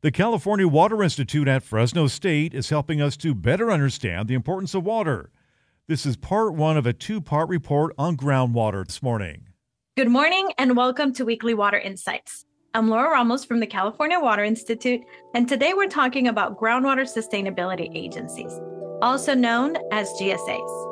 The California Water Institute at Fresno State is helping us to better understand the importance of water. This is part one of a two-part report on groundwater this morning. Good morning and welcome to Weekly Water Insights. I'm Laura Ramos from the California Water Institute, and today we're talking about groundwater sustainability agencies, also known as GSAs.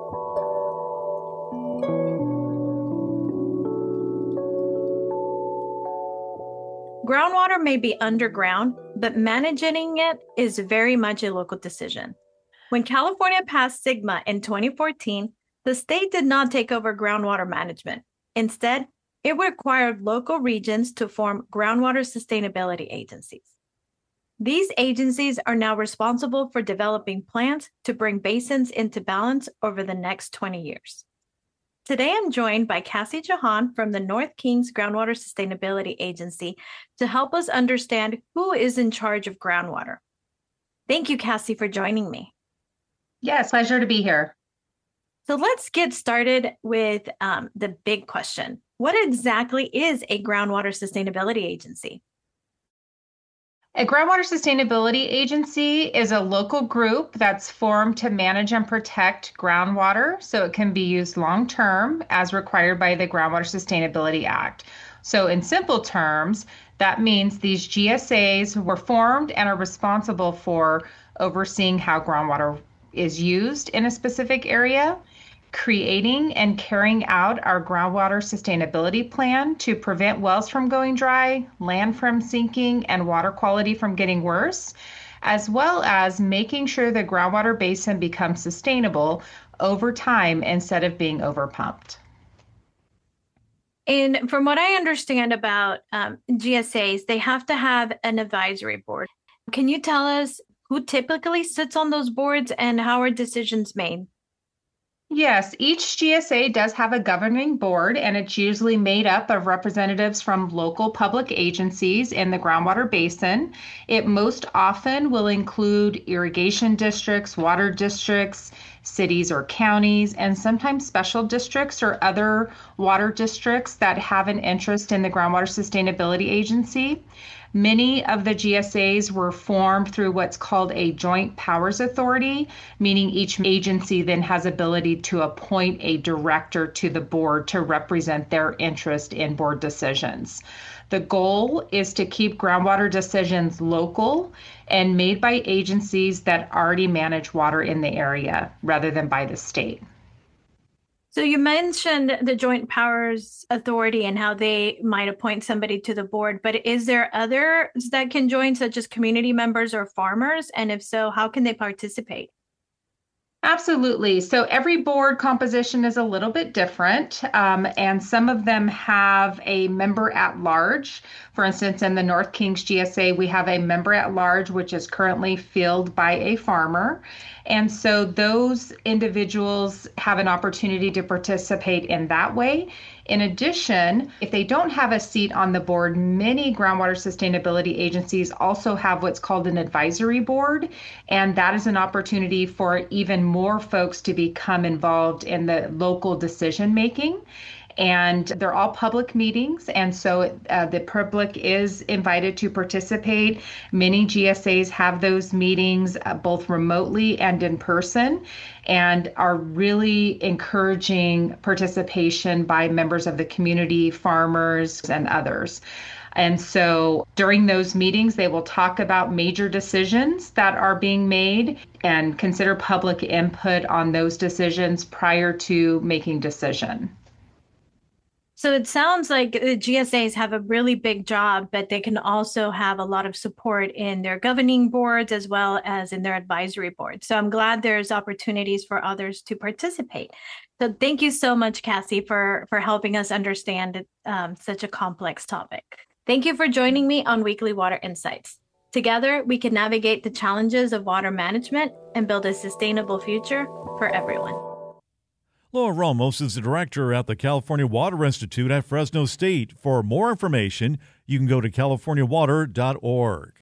Groundwater may be underground, but managing it is very much a local decision. When California passed SGMA in 2014, the state did not take over groundwater management. Instead, it required local regions to form groundwater sustainability agencies. These agencies are now responsible for developing plans to bring basins into balance over the next 20 years. Today, I'm joined by Cassie Jahan from the North Kings Groundwater Sustainability Agency to help us understand who is in charge of groundwater. Thank you, Cassie, for joining me. Yes, pleasure to be here. So let's get started with the big question. What exactly is a groundwater sustainability agency? A groundwater sustainability agency is a local group that's formed to manage and protect groundwater so it can be used long-term as required by the Groundwater Sustainability Act. So in simple terms, that means these GSAs were formed and are responsible for overseeing how groundwater is used in a specific area, creating and carrying out our groundwater sustainability plan to prevent wells from going dry, land from sinking, and water quality from getting worse, as well as making sure the groundwater basin becomes sustainable over time instead of being overpumped. And from what I understand about GSAs, they have to have an advisory board. Can you tell us who typically sits on those boards and how are decisions made? Yes, each GSA does have a governing board, and it's usually made up of representatives from local public agencies in the groundwater basin. It most often will include irrigation districts, water districts, cities or counties, and sometimes special districts or other water districts that have an interest in the Groundwater Sustainability Agency. Many of the GSAs were formed through what's called a joint powers authority, meaning each agency then has ability to appoint a director to the board to represent their interest in board decisions. The goal is to keep groundwater decisions local and made by agencies that already manage water in the area rather than by the state. So you mentioned the Joint Powers Authority and how they might appoint somebody to the board, but is there others that can join, such as community members or farmers? And if so, how can they participate? Absolutely. So every board composition is a little bit different, and some of them have a member at large. For instance, in the North Kings GSA, we have a member at large, which is currently filled by a farmer. And so those individuals have an opportunity to participate in that way. In addition, if they don't have a seat on the board, many groundwater sustainability agencies also have what's called an advisory board, and that is an opportunity for even more folks to become involved in the local decision making. And they're all public meetings, and so the public is invited to participate. Many GSAs have those meetings both remotely and in person, and are really encouraging participation by members of the community, farmers, and others. And so during those meetings, they will talk about major decisions that are being made and consider public input on those decisions prior to making decision. So it sounds like the GSAs have a really big job, but they can also have a lot of support in their governing boards as well as in their advisory boards. So I'm glad there's opportunities for others to participate. So thank you so much, Cassie, for helping us understand such a complex topic. Thank you for joining me on Weekly Water Insights. Together, we can navigate the challenges of water management and build a sustainable future for everyone. Laura Ramos is the director at the California Water Institute at Fresno State. For more information, you can go to californiawater.org.